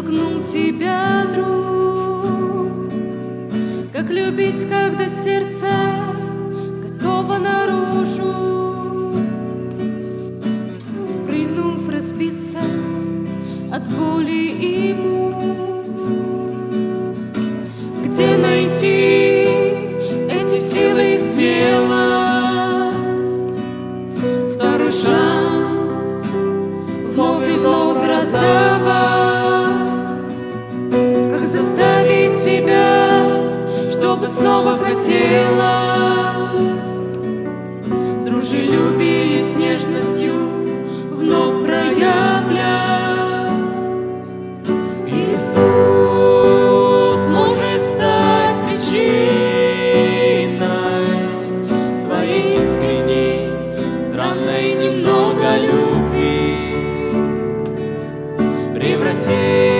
толкнул тебя, друг? Как любить, когда сердце готово наружу? Прыгнув, разбиться от боли и мук. Где найти эти силы и смелость? Второй шанс вновь и вновь раздавать. Как заставить себя, чтобы снова хотелось дружелюбие с нежностью вновь проявлять. Иисус может стать причиной твоей искренней, странной немного любви, превратить